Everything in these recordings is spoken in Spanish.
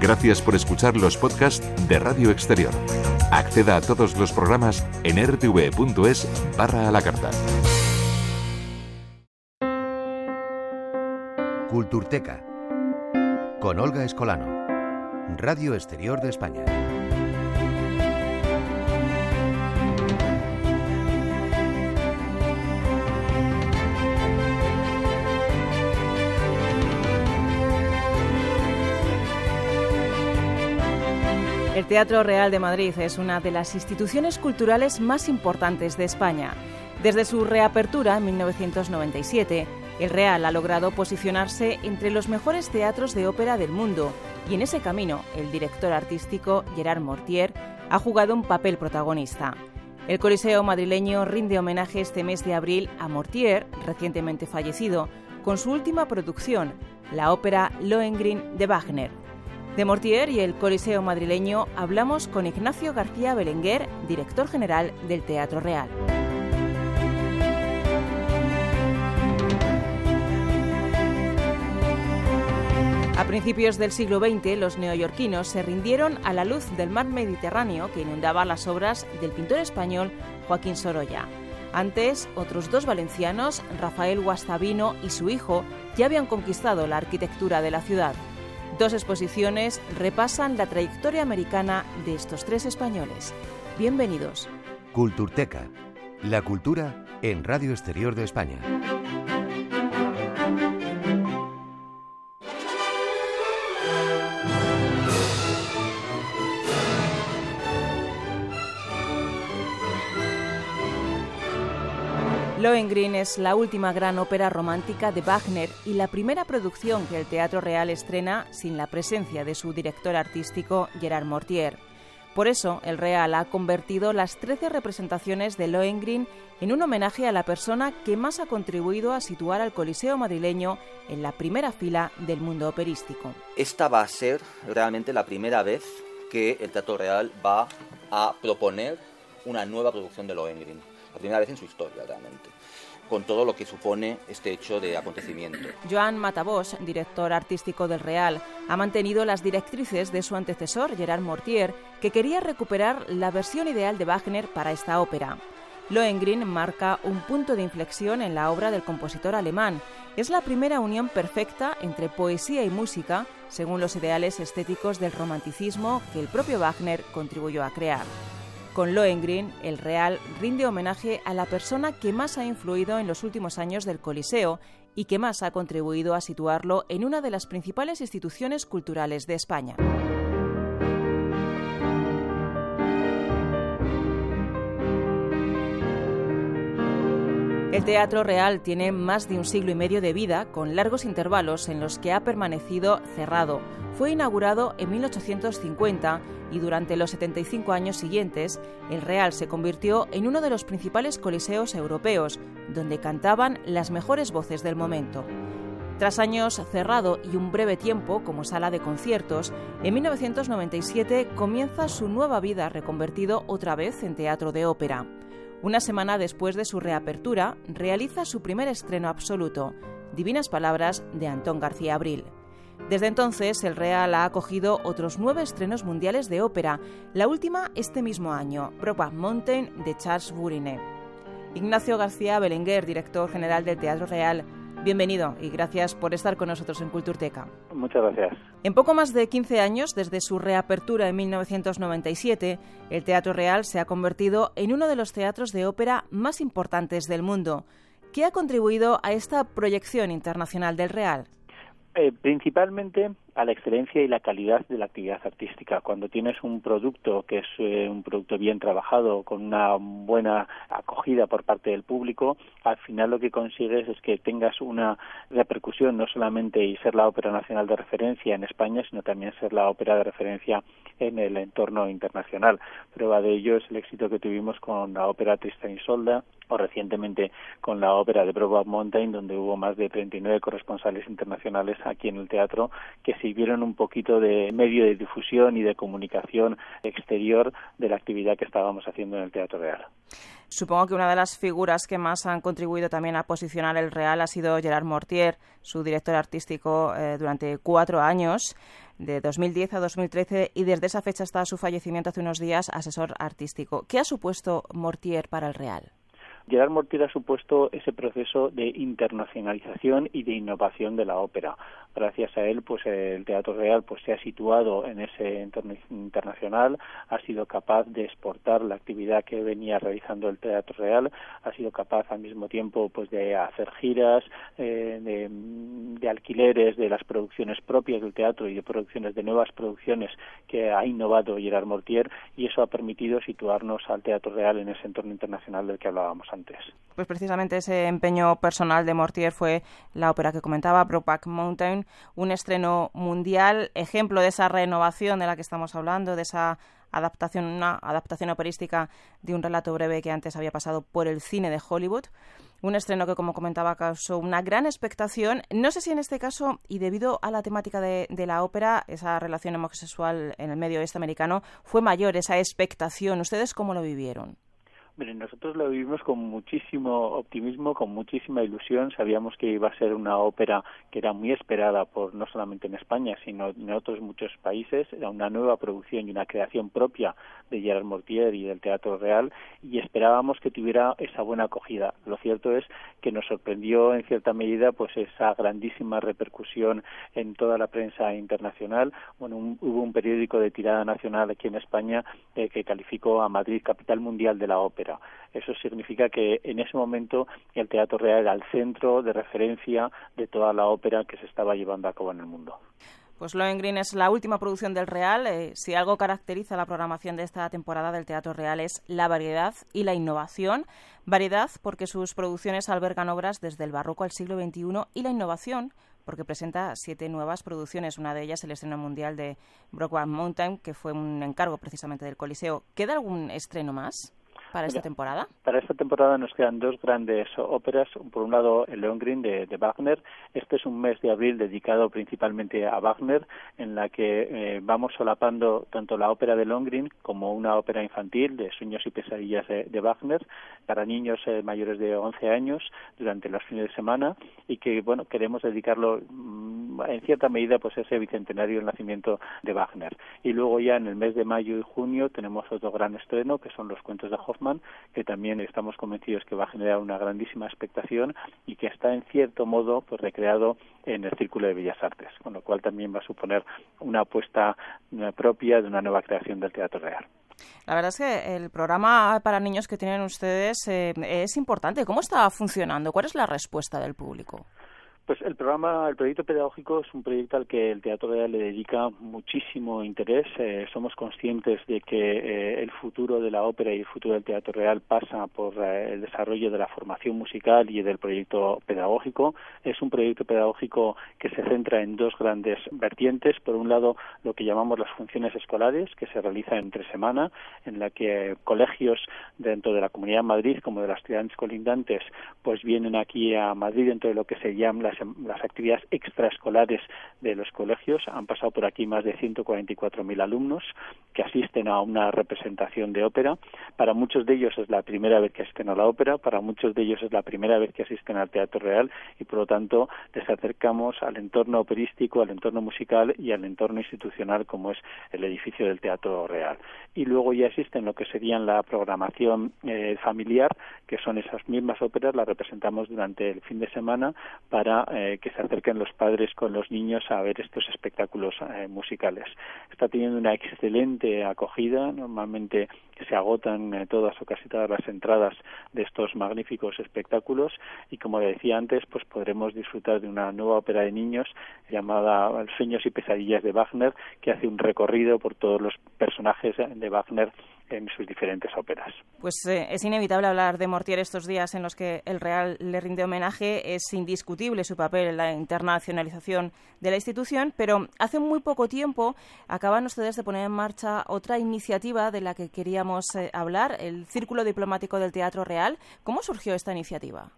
Gracias por escuchar los podcasts de Radio Exterior. Acceda a todos los programas en rtv.es/a la carta. Culturteca con Olga Escolano, Radio Exterior de España. El Teatro Real de Madrid es una de las instituciones culturales más importantes de España. Desde su reapertura en 1997, el Real ha logrado posicionarse entre los mejores teatros de ópera del mundo y en ese camino el director artístico Gerard Mortier ha jugado un papel protagonista. El Coliseo madrileño rinde homenaje este mes de abril a Mortier, recientemente fallecido, con su última producción, la ópera Lohengrin de Wagner. De Mortier y el Coliseo madrileño hablamos con Ignacio García Belenguer, director general del Teatro Real. A principios del siglo XX, los neoyorquinos se rindieron a la luz del mar Mediterráneo que inundaba las obras del pintor español Joaquín Sorolla. Antes, otros dos valencianos, Rafael Guastavino y su hijo, ya habían conquistado la arquitectura de la ciudad. Dos exposiciones repasan la trayectoria americana de estos tres españoles. Bienvenidos. Culturteca, la cultura en Radio Exterior de España. Lohengrin es la última gran ópera romántica de Wagner y la primera producción que el Teatro Real estrena sin la presencia de su director artístico Gerard Mortier. Por eso, el Real ha convertido las 13 representaciones de Lohengrin en un homenaje a la persona que más ha contribuido a situar al Coliseo madrileño en la primera fila del mundo operístico. Esta va a ser realmente la primera vez que el Teatro Real va a proponer una nueva producción de Lohengrin. La primera vez en su historia, realmente, con todo lo que supone este hecho de acontecimiento. Joan Matabós, director artístico del Real, ha mantenido las directrices de su antecesor, Gerard Mortier, que quería recuperar la versión ideal de Wagner para esta ópera. Lohengrin marca un punto de inflexión en la obra del compositor alemán. Es la primera unión perfecta entre poesía y música, según los ideales estéticos del romanticismo que el propio Wagner contribuyó a crear. Con Lohengrin, el Real rinde homenaje a la persona que más ha influido en los últimos años del Coliseo y que más ha contribuido a situarlo en una de las principales instituciones culturales de España. El Teatro Real tiene más de un siglo y medio de vida, con largos intervalos en los que ha permanecido cerrado. Fue inaugurado en 1850 y durante los 75 años siguientes, el Real se convirtió en uno de los principales coliseos europeos, donde cantaban las mejores voces del momento. Tras años cerrado y un breve tiempo como sala de conciertos, en 1997 comienza su nueva vida reconvertido otra vez en teatro de ópera. Una semana después de su reapertura, realiza su primer estreno absoluto, Divinas Palabras, de Antón García Abril. Desde entonces, el Real ha acogido otros 9 estrenos mundiales de ópera, la última este mismo año, Brokeback Mountain, de Charles Burinet. Ignacio García Belenguer, director general del Teatro Real, bienvenido y gracias por estar con nosotros en Culturteca. Muchas gracias. En poco más de 15 años, desde su reapertura en 1997, el Teatro Real se ha convertido en uno de los teatros de ópera más importantes del mundo. ¿Qué ha contribuido a esta proyección internacional del Real? Principalmente a la excelencia y la calidad de la actividad artística. Cuando tienes un producto que es un producto bien trabajado, con una buena acogida por parte del público, al final lo que consigues es que tengas una repercusión, no solamente y ser la ópera nacional de referencia en España, sino también ser la ópera de referencia en el entorno internacional. Prueba de ello es el éxito que tuvimos con la ópera Tristán y Isolda, o recientemente con la ópera de Brokeback Mountain, donde hubo más de 39 corresponsales internacionales aquí en el teatro que sirvieron un poquito de medio de difusión y de comunicación exterior de la actividad que estábamos haciendo en el Teatro Real. Supongo que una de las figuras que más han contribuido también a posicionar el Real ha sido Gerard Mortier, su director artístico durante 4 años, de 2010 a 2013, y desde esa fecha hasta su fallecimiento hace unos días, asesor artístico. ¿Qué ha supuesto Mortier para el Real? Gerard Mortier ha supuesto ese proceso de internacionalización y de innovación de la ópera. Gracias a él, pues el Teatro Real pues se ha situado en ese entorno internacional, ha sido capaz de exportar la actividad que venía realizando el Teatro Real, ha sido capaz al mismo tiempo pues de hacer giras, de alquileres de las producciones propias del teatro y de producciones de nuevas producciones que ha innovado Gerard Mortier, y eso ha permitido situarnos al Teatro Real en ese entorno internacional del que hablábamos antes. Pues precisamente ese empeño personal de Mortier fue la ópera que comentaba, Brokeback Mountain, un estreno mundial, ejemplo de esa renovación de la que estamos hablando, de esa adaptación, una adaptación operística de un relato breve que antes había pasado por el cine de Hollywood. Un estreno que, como comentaba, causó una gran expectación. No sé si en este caso, y debido a la temática de la ópera, esa relación homosexual en el medio oeste americano, fue mayor esa expectación. ¿Ustedes cómo lo vivieron? Nosotros lo vivimos con muchísimo optimismo, con muchísima ilusión. Sabíamos que iba a ser una ópera que era muy esperada por no solamente en España, sino en otros muchos países. Era una nueva producción y una creación propia de Gerard Mortier y del Teatro Real, y esperábamos que tuviera esa buena acogida. Lo cierto es que nos sorprendió en cierta medida pues esa grandísima repercusión en toda la prensa internacional. Bueno, hubo un periódico de tirada nacional aquí en España que calificó a Madrid capital mundial de la ópera. Eso significa que en ese momento el Teatro Real era el centro de referencia de toda la ópera que se estaba llevando a cabo en el mundo. Pues Lohengrin es la última producción del Real. Si algo caracteriza la programación de esta temporada del Teatro Real es la variedad y la innovación. Variedad porque sus producciones albergan obras desde el barroco al siglo XXI, y la innovación porque presenta 7 nuevas producciones. Una de ellas el estreno mundial de Brokeback Mountain, que fue un encargo precisamente del Coliseo. ¿Queda algún estreno más para esta temporada? Para esta temporada nos quedan 2 grandes óperas. Por un lado, el Lohengrin de Wagner. Este es un mes de abril dedicado principalmente a Wagner, en la que vamos solapando tanto la ópera de Lohengrin como una ópera infantil de Sueños y pesadillas de Wagner para niños mayores de 11 años durante los fines de semana, y que bueno, queremos dedicarlo en cierta medida pues a ese bicentenario del nacimiento de Wagner. Y luego ya en el mes de mayo y junio tenemos otro gran estreno, que son los cuentos de Hoffmann, que también estamos convencidos que va a generar una grandísima expectación y que está en cierto modo pues recreado en el Círculo de Bellas Artes, con lo cual también va a suponer una apuesta propia de una nueva creación del Teatro Real. La verdad es que el programa para niños que tienen ustedes es importante. ¿Cómo está funcionando? ¿Cuál es la respuesta del público? Pues el proyecto pedagógico es un proyecto al que el Teatro Real le dedica muchísimo interés. Somos conscientes de que el futuro de la ópera y el futuro del Teatro Real pasa por el desarrollo de la formación musical y del proyecto pedagógico. Es un proyecto pedagógico que se centra en 2 grandes vertientes. Por un lado, lo que llamamos las funciones escolares, que se realizan entre semana, en la que colegios dentro de la Comunidad de Madrid como de las ciudades colindantes pues vienen aquí a Madrid dentro de lo que se llaman las actividades extraescolares de los colegios. Han pasado por aquí más de 144.000 alumnos que asisten a una representación de ópera. Para muchos de ellos es la primera vez que asisten a la ópera, para muchos de ellos es la primera vez que asisten al Teatro Real, y por lo tanto les acercamos al entorno operístico, al entorno musical y al entorno institucional como es el edificio del Teatro Real. Y luego ya existen lo que serían la programación familiar, que son esas mismas óperas, las representamos durante el fin de semana para que se acerquen los padres con los niños a ver estos espectáculos musicales. Está teniendo una excelente acogida. Normalmente se agotan todas o casi todas las entradas de estos magníficos espectáculos, y como decía antes, pues podremos disfrutar de una nueva ópera de niños llamada Sueños y pesadillas de Wagner, que hace un recorrido por todos los personajes de Wagner en sus diferentes óperas. Pues es inevitable hablar de Mortier estos días en los que el Real le rinde homenaje. Es indiscutible su papel en la internacionalización de la institución, pero hace muy poco tiempo acaban ustedes de poner en marcha otra iniciativa de la que queríamos hablar, el Círculo Diplomático del Teatro Real. ¿Cómo surgió esta iniciativa?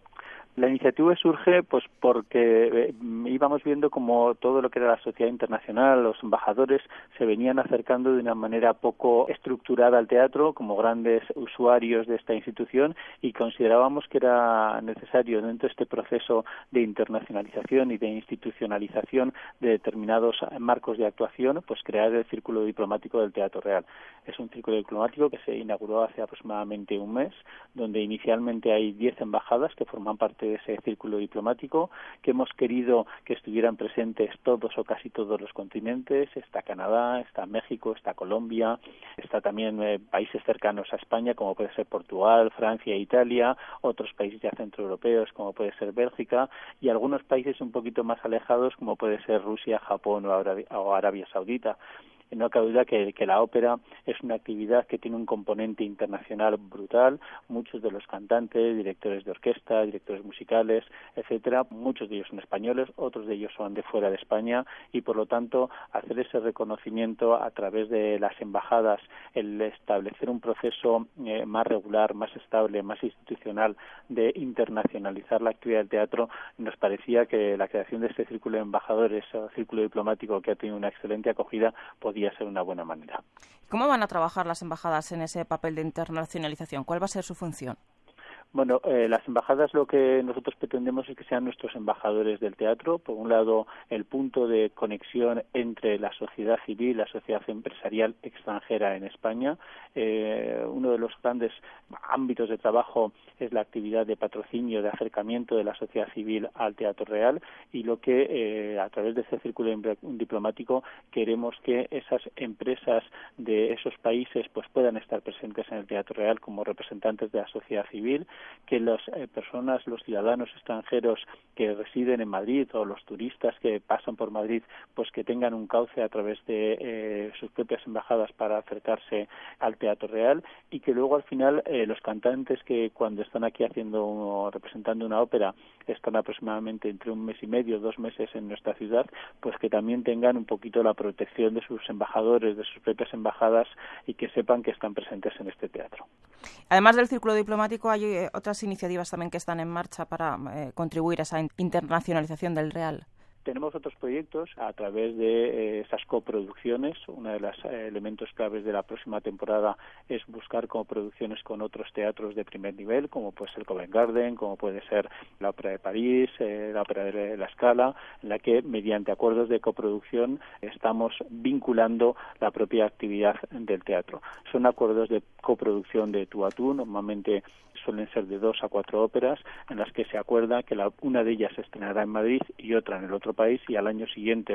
La iniciativa surge pues porque íbamos viendo como todo lo que era la sociedad internacional, los embajadores se venían acercando de una manera poco estructurada al teatro como grandes usuarios de esta institución, y considerábamos que era necesario dentro de este proceso de internacionalización y de institucionalización de determinados marcos de actuación, pues crear el Círculo Diplomático del Teatro Real. Es un círculo diplomático que se inauguró hace aproximadamente un mes, donde inicialmente hay 10 embajadas que forman parte de ese círculo diplomático, que hemos querido que estuvieran presentes todos o casi todos los continentes. Está Canadá, está México, está Colombia, está también países cercanos a España, como puede ser Portugal, Francia, Italia, otros países ya centroeuropeos, como puede ser Bélgica, y algunos países un poquito más alejados, como puede ser Rusia, Japón o Arabia Saudita. No cabe duda que la ópera es una actividad que tiene un componente internacional brutal. Muchos de los cantantes, directores de orquesta, directores musicales, etcétera, muchos de ellos son españoles, otros de ellos son de fuera de España, y por lo tanto hacer ese reconocimiento a través de las embajadas, el establecer un proceso más regular, más estable, más institucional de internacionalizar la actividad del teatro, nos parecía que la creación de este círculo de embajadores o círculo diplomático, que ha tenido una excelente acogida, podía ser una buena manera. ¿Cómo van a trabajar las embajadas en ese papel de internacionalización? ¿Cuál va a ser su función? Bueno, las embajadas, lo que nosotros pretendemos es que sean nuestros embajadores del teatro. Por un lado, el punto de conexión entre la sociedad civil, la sociedad empresarial extranjera en España. Uno de los grandes ámbitos de trabajo es la actividad de patrocinio, de acercamiento de la sociedad civil al Teatro Real, y lo que a través de ese círculo diplomático queremos que esas empresas de esos países pues puedan estar presentes en el Teatro Real como representantes de la sociedad civil, que las personas, los ciudadanos extranjeros que residen en Madrid o los turistas que pasan por Madrid, pues que tengan un cauce a través de sus propias embajadas para acercarse al Teatro Real, y que luego al final los cantantes que cuando están aquí representando una ópera están aproximadamente entre un mes y medio, 2 meses en nuestra ciudad, pues que también tengan un poquito la protección de sus embajadores, de sus propias embajadas, y que sepan que están presentes en este teatro. Además del círculo diplomático, hay otras iniciativas también que están en marcha para contribuir a esa internacionalización del Real. Tenemos otros proyectos a través de esas coproducciones. Uno de los elementos claves de la próxima temporada es buscar coproducciones con otros teatros de primer nivel, como puede ser Covent Garden, como puede ser la Ópera de París, la Ópera de La Scala, en la que mediante acuerdos de coproducción estamos vinculando la propia actividad del teatro. Son acuerdos de coproducción de tú a tú, normalmente suelen ser de 2 a 4 óperas, en las que se acuerda que una de ellas se estrenará en Madrid y otra en el otro país, y al año siguiente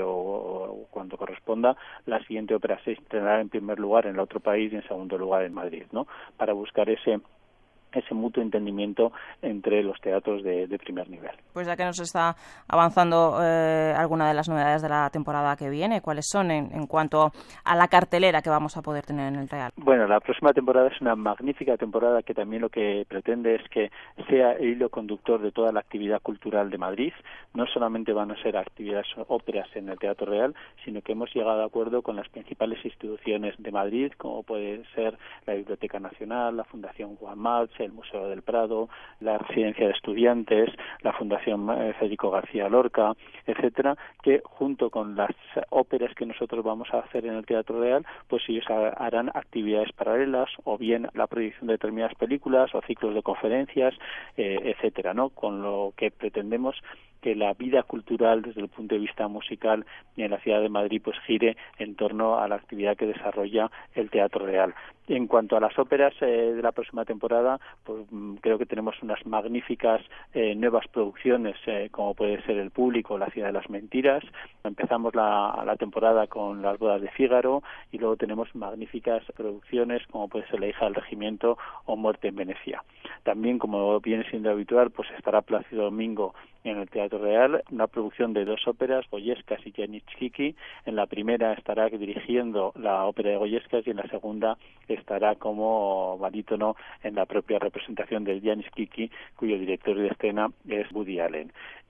o cuando corresponda, la siguiente ópera se estrenará en primer lugar en el otro país y en segundo lugar en Madrid, ¿no? Para buscar ese mutuo entendimiento entre los teatros de primer nivel. Pues ya que nos está avanzando alguna de las novedades de la temporada que viene, ¿cuáles son en cuanto a la cartelera que vamos a poder tener en el Real? Bueno, la próxima temporada es una magnífica temporada que también lo que pretende es que sea el hilo conductor de toda la actividad cultural de Madrid. No solamente van a ser actividades óperas en el Teatro Real, sino que hemos llegado a acuerdo con las principales instituciones de Madrid, como puede ser la Biblioteca Nacional, la Fundación Juan March, el Museo del Prado, la Residencia de Estudiantes, la Fundación Federico García Lorca, etcétera, que junto con las óperas que nosotros vamos a hacer en el Teatro Real, pues ellos harán actividades paralelas, o bien la proyección de determinadas películas o ciclos de conferencias, etcétera, ¿no? Con lo que pretendemos que la vida cultural desde el punto de vista musical en la ciudad de Madrid pues gire en torno a la actividad que desarrolla el Teatro Real. En cuanto a las óperas de la próxima temporada, pues creo que tenemos unas magníficas nuevas producciones, como puede ser El Público, La Ciudad de las Mentiras. Empezamos la temporada con Las Bodas de Fígaro, y luego tenemos magníficas producciones como puede ser La Hija del Regimiento o Muerte en Venecia. También, como viene siendo habitual, pues estará Plácido Domingo en el Teatro Real, una producción de 2 óperas, Goyescas y Janis Kiki. En la primera estará dirigiendo la ópera de Goyescas, y en la segunda estará como barítono en la propia representación de Janis Kiki, cuyo director de escena es Woody Allen.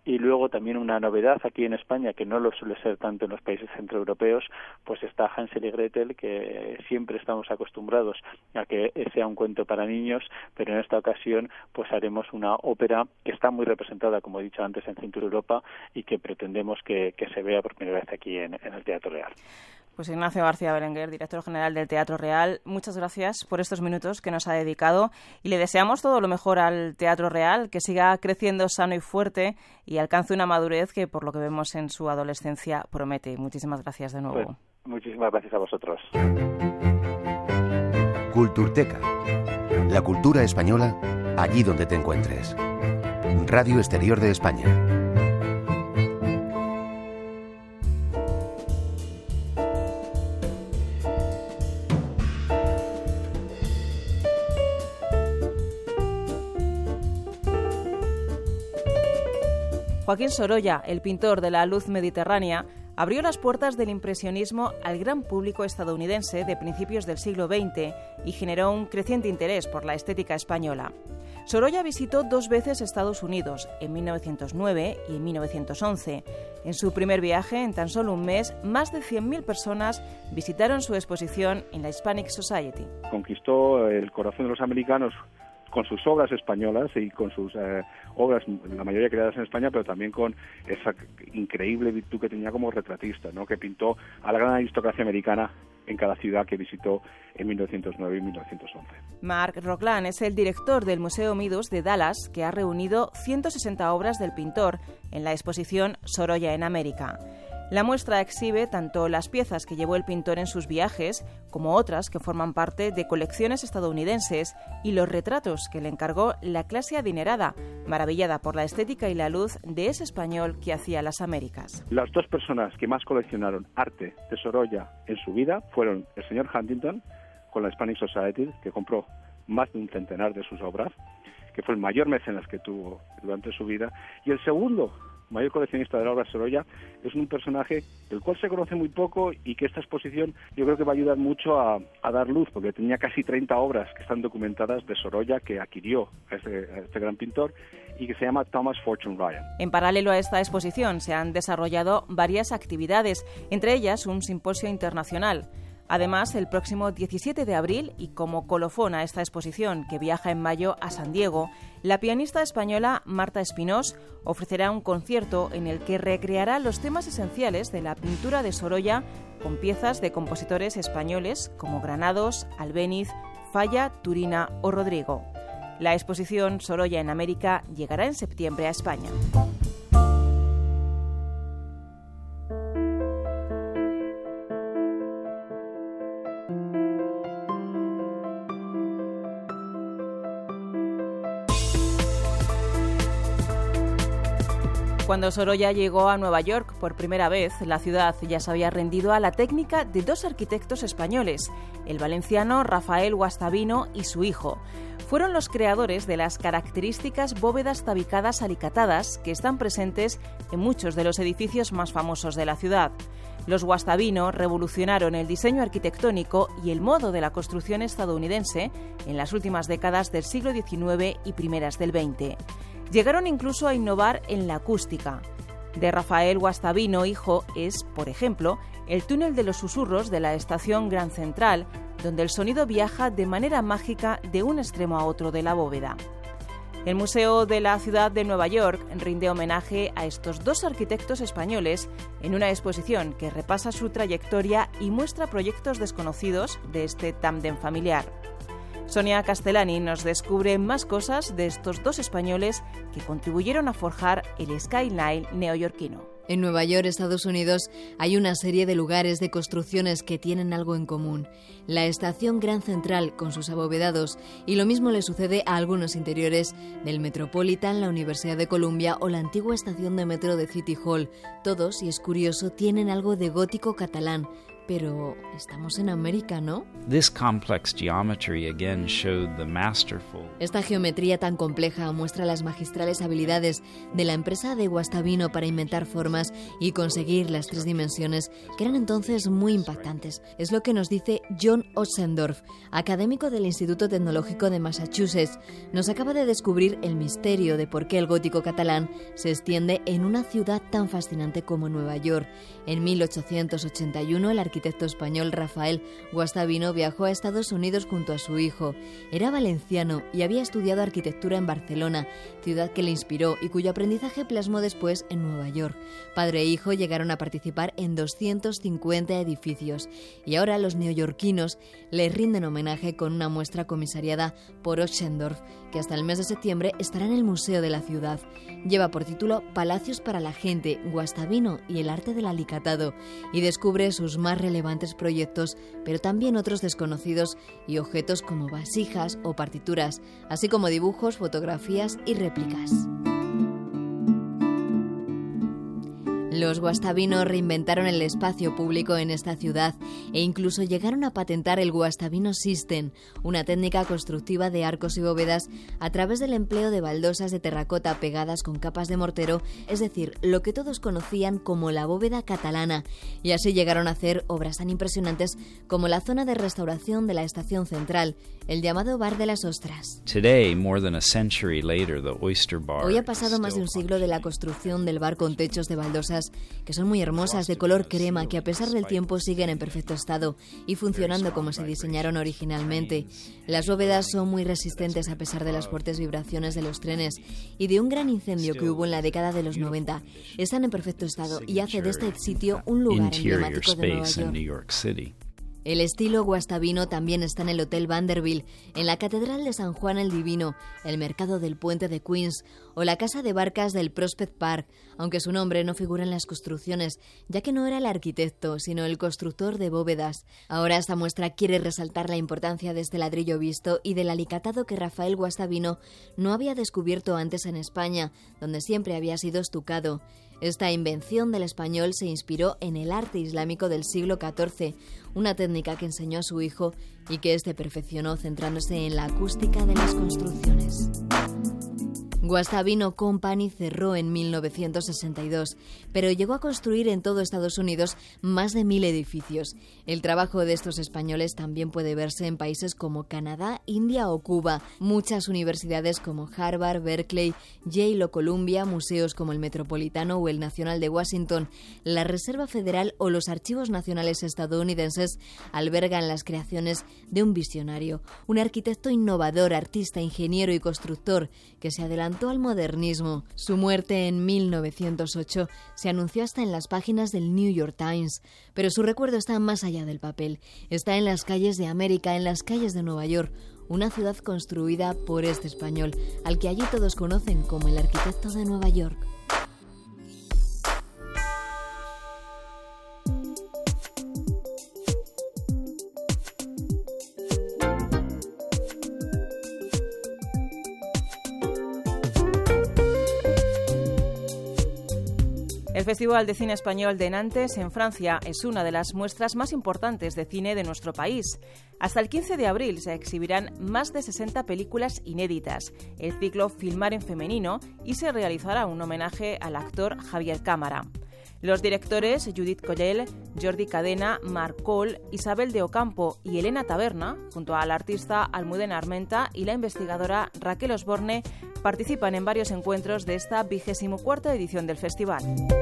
Y luego también una novedad aquí en España, que no lo suele ser tanto en los países centroeuropeos, pues está Hansel y Gretel, que siempre estamos acostumbrados a que sea un cuento para niños, pero en esta ocasión pues haremos una ópera que está muy representada, como he dicho antes, en Cintura Europa y que pretendemos que se vea por primera vez aquí en el Teatro Real. Pues Ignacio García Berenguer, director general del Teatro Real, muchas gracias por estos minutos que nos ha dedicado y le deseamos todo lo mejor al Teatro Real, que siga creciendo sano y fuerte y alcance una madurez que, por lo que vemos en su adolescencia, promete. Muchísimas gracias de nuevo. Pues, muchísimas gracias a vosotros. Culturteca. La cultura española allí donde te encuentres. Radio Exterior de España. Joaquín Sorolla, el pintor de la luz mediterránea, abrió las puertas del impresionismo al gran público estadounidense de principios del siglo XX y generó un creciente interés por la estética española. Sorolla visitó 2 veces Estados Unidos, en 1909 y en 1911. En su primer viaje, en tan solo un mes, más de 100.000 personas visitaron su exposición en la Hispanic Society. Conquistó el corazón de los americanos con sus obras españolas y con sus obras, la mayoría creadas en España, pero también con esa increíble virtud que tenía como retratista, ¿no? Que pintó a la gran aristocracia americana en cada ciudad que visitó en 1909 y 1911. Mark Rocklin es el director del Museo Midas de Dallas, que ha reunido 160 obras del pintor en la exposición Sorolla en América. La muestra exhibe tanto las piezas que llevó el pintor en sus viajes, como otras que forman parte de colecciones estadounidenses, y los retratos que le encargó la clase adinerada, maravillada por la estética y la luz de ese español que hacía las Américas. Las 2 personas que más coleccionaron arte de Sorolla en su vida fueron el señor Huntington, con la Hispanic Society, que compró más de un centenar de sus obras, que fue el mayor mecenas que tuvo durante su vida, y el segundo mayor coleccionista de la obra Sorolla es un personaje del cual se conoce muy poco y que esta exposición yo creo que va a ayudar mucho a dar luz, porque tenía casi 30 obras que están documentadas de Sorolla, que adquirió a este gran pintor y que se llama Thomas Fortune Ryan. En paralelo a esta exposición se han desarrollado varias actividades, entre ellas un simposio internacional. Además, el próximo 17 de abril, y como colofón a esta exposición que viaja en mayo a San Diego, la pianista española Marta Espinós ofrecerá un concierto en el que recreará los temas esenciales de la pintura de Sorolla con piezas de compositores españoles como Granados, Albéniz, Falla, Turina o Rodrigo. La exposición Sorolla en América llegará en septiembre a España. Cuando Sorolla llegó a Nueva York por primera vez, la ciudad ya se había rendido a la técnica de 2 arquitectos españoles, el valenciano Rafael Guastavino y su hijo. Fueron los creadores de las características bóvedas tabicadas alicatadas que están presentes en muchos de los edificios más famosos de la ciudad. Los Guastavino revolucionaron el diseño arquitectónico y el modo de la construcción estadounidense en las últimas décadas del siglo XIX y primeras del XX. Llegaron incluso a innovar en la acústica. De Rafael Guastavino, hijo, es, por ejemplo, el túnel de los susurros de la estación Grand Central, donde el sonido viaja de manera mágica de un extremo a otro de la bóveda. El Museo de la Ciudad de Nueva York rinde homenaje a estos 2 arquitectos españoles en una exposición que repasa su trayectoria y muestra proyectos desconocidos de este tándem familiar. Sonia Castellani nos descubre más cosas de estos 2 españoles que contribuyeron a forjar el skyline neoyorquino. En Nueva York, Estados Unidos, hay una serie de lugares de construcciones que tienen algo en común. La estación Grand Central, con sus abovedados, y lo mismo le sucede a algunos interiores del Metropolitan, la Universidad de Columbia o la antigua estación de metro de City Hall. Todos, y es curioso, tienen algo de gótico catalán, Pero estamos en América, ¿no? This complex geometry again showed the masterful. Esta geometría tan compleja muestra las magistrales habilidades de la empresa de Guastavino para inventar formas y conseguir las 3 dimensiones que eran entonces muy impactantes. Es lo que nos dice John Otzendorf, académico del Instituto Tecnológico de Massachusetts. Nos acaba de descubrir el misterio de por qué el gótico catalán se extiende en una ciudad tan fascinante como Nueva York. En 1881, el arquitecto español Rafael Guastavino viajó a Estados Unidos junto a su hijo. Era valenciano y había estudiado arquitectura en Barcelona, ciudad que le inspiró y cuyo aprendizaje plasmó después en Nueva York. Padre e hijo llegaron a participar en 250 edificios y ahora los neoyorquinos le rinden homenaje con una muestra comisariada por Otzendorf, que hasta el mes de septiembre estará en el Museo de la Ciudad. Lleva por título Palacios para la gente, Guastavino y el arte del alicatado, y descubre sus más relevantes proyectos, pero también otros desconocidos y objetos como vasijas o partituras, así como dibujos, fotografías y réplicas. Los Guastavino reinventaron el espacio público en esta ciudad e incluso llegaron a patentar el Guastavino System, una técnica constructiva de arcos y bóvedas a través del empleo de baldosas de terracota pegadas con capas de mortero, es decir, lo que todos conocían como la bóveda catalana, y así llegaron a hacer obras tan impresionantes como la zona de restauración de la Estación Central, el llamado Bar de las Ostras. Today, more than a century later, the Oyster Bar. Hoy ha pasado más de un siglo de la construcción del bar con techos de baldosas que son muy hermosas, de color crema, que a pesar del tiempo siguen en perfecto estado y funcionando como se diseñaron originalmente. Las bóvedas son muy resistentes a pesar de las fuertes vibraciones de los trenes y de un gran incendio que hubo en la década de los 90. Están en perfecto estado y hace de este sitio un lugar emblemático de Nueva York. El estilo guastavino también está en el Hotel Vanderbilt, en la Catedral de San Juan el Divino, el Mercado del Puente de Queens o la Casa de Barcas del Prospect Park, aunque su nombre no figura en las construcciones, ya que no era el arquitecto, sino el constructor de bóvedas. Ahora esta muestra quiere resaltar la importancia de este ladrillo visto y del alicatado que Rafael Guastavino no había descubierto antes en España, donde siempre había sido estucado. Esta invención del español se inspiró en el arte islámico del siglo XIV, una técnica que enseñó a su hijo y que éste perfeccionó centrándose en la acústica de las construcciones. Guastavino Company cerró en 1962, pero llegó a construir en todo Estados Unidos más de 1000 edificios. El trabajo de estos españoles también puede verse en países como Canadá, India o Cuba. Muchas universidades como Harvard, Berkeley, Yale o Columbia, museos como el Metropolitano o el Nacional de Washington, la Reserva Federal o los Archivos Nacionales estadounidenses albergan las creaciones de un visionario, un arquitecto innovador, artista, ingeniero y constructor que se adelantó al modernismo. Su muerte en 1908 se anunció hasta en las páginas del New York Times, pero su recuerdo está más allá del papel. Está en las calles de América, en las calles de Nueva York, una ciudad construida por este español, al que allí todos conocen como el arquitecto de Nueva York. El Festival de Cine Español de Nantes, en Francia, es una de las muestras más importantes de cine de nuestro país. Hasta el 15 de abril se exhibirán más de 60 películas inéditas, el ciclo Filmar en Femenino, y se realizará un homenaje al actor Javier Cámara. Los directores Judith Collell, Jordi Cadena, Marc Cole, Isabel de Ocampo y Elena Taberna, junto al artista Almudena Armenta y la investigadora Raquel Osborne, participan en varios encuentros de esta 24ª edición del festival.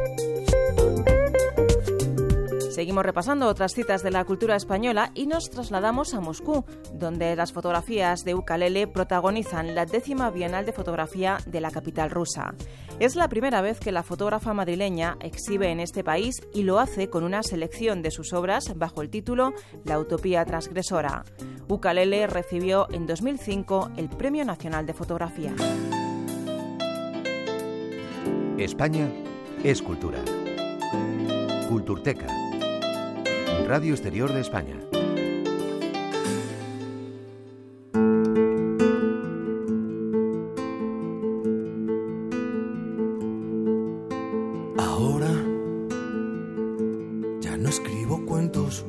Seguimos repasando otras citas de la cultura española y nos trasladamos a Moscú, donde las fotografías de ukalele protagonizan la 10ª Bienal de Fotografía de la capital rusa. Es la primera vez que la fotógrafa madrileña exhibe en este país y lo hace con una selección de sus obras bajo el título La utopía transgresora. Ukalele recibió en 2005 el Premio Nacional de Fotografía. España es cultura. Culturteca. Radio Exterior de España. Ahora ya no escribo cuentos minutos.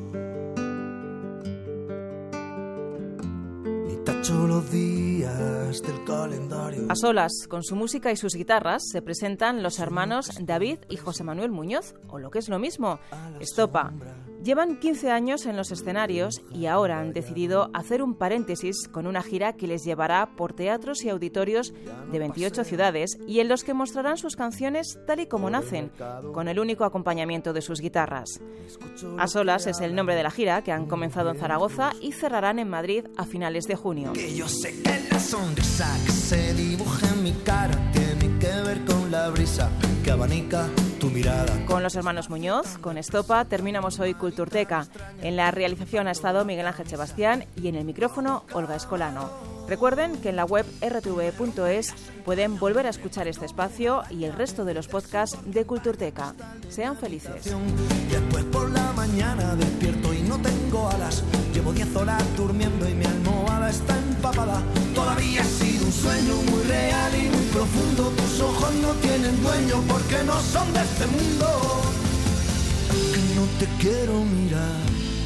Y tacho los días del calendario. A solas, con su música y sus guitarras, se presentan los hermanos David y José Manuel Muñoz, o lo que es lo mismo, Estopa. Llevan 15 años en los escenarios y ahora han decidido hacer un paréntesis con una gira que les llevará por teatros y auditorios de 28 ciudades y en los que mostrarán sus canciones tal y como nacen, con el único acompañamiento de sus guitarras. A solas es el nombre de la gira, que han comenzado en Zaragoza y cerrarán en Madrid a finales de junio. Que yo sé que la sonrisa que se dibuja en mi cara tiene que ver con la brisa que abanica tu mirada. Con los hermanos Muñoz, con Estopa, terminamos hoy Culturteca. En la realización ha estado Miguel Ángel Sebastián y en el micrófono Olga Escolano. Recuerden que en la web rtve.es pueden volver a escuchar este espacio y el resto de los podcasts de Culturteca. Sean felices. Después por la mañana despierto y no tengo alas. Llevo 10 horas durmiendo y mi almohada está empapada. Todavía ha sido un sueño muy real y muy profundo. Tus ojos no tienen dueño porque no son de este mundo. Que no te quiero mirar,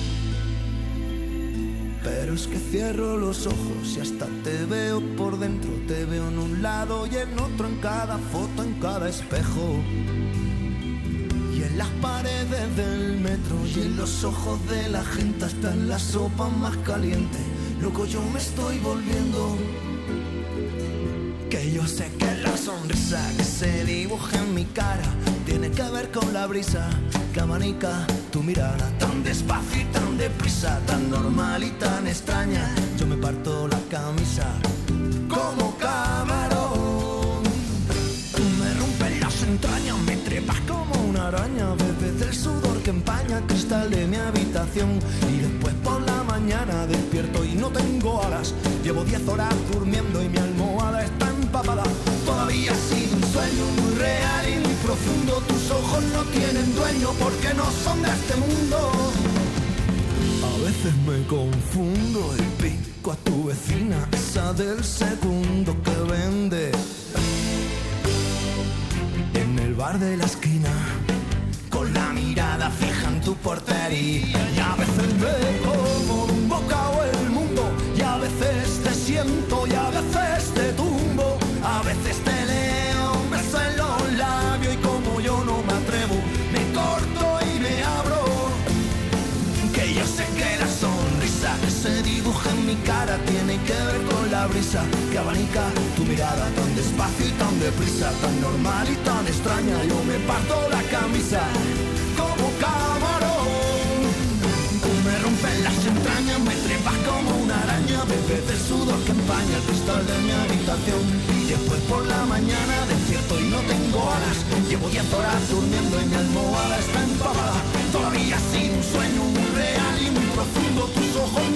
pero es que cierro los ojos y hasta te veo por dentro. Te veo en un lado y en otro, en cada foto, en cada espejo. Y en las paredes del metro y en los ojos de la gente, hasta en la sopa más caliente. Loco, yo me estoy volviendo. Que yo sé que la sonrisa que se dibuja en mi cara tiene que ver con la brisa que abanica tu mirada. Tan despacio y tan deprisa, tan normal y tan extraña. Yo me parto la camisa como camarón. Tú me rompes las entrañas, me trepas como una araña. Bebes del sudor que empaña el cristal de mi habitación. Y después por la mañana despierto y no tengo alas. Llevo 10 horas durmiendo y mi almohada está empapada. Todavía ha sido un sueño muy real y muy profundo. Tus ojos no tienen dueño porque no son de este mundo. A veces me confundo y pico a tu vecina, esa del segundo que vende en el bar de la esquina, con la mirada fija en tu portería. Y a veces veo como un bocado el mundo, y a veces te siento y a veces te tumbo. A veces te leo un beso en los labios y como yo no me atrevo, me corto y me abro. Que yo sé que la sonrisa que se dibuja en mi cara tiene que ver con la brisa que abanica tu mirada. Tan despacio y tan deprisa, tan normal y tan extraña. Yo me parto la camisa como camarón. Tú me rompes las entrañas, me trepas como una araña. Bebes del sudor que empaña el cristal de mi habitación. Y después por la mañana despierto y no tengo alas. Llevo 10 horas durmiendo y mi almohada está empapada. Todavía ha sido un sueño muy real y muy profundo. Tus ojos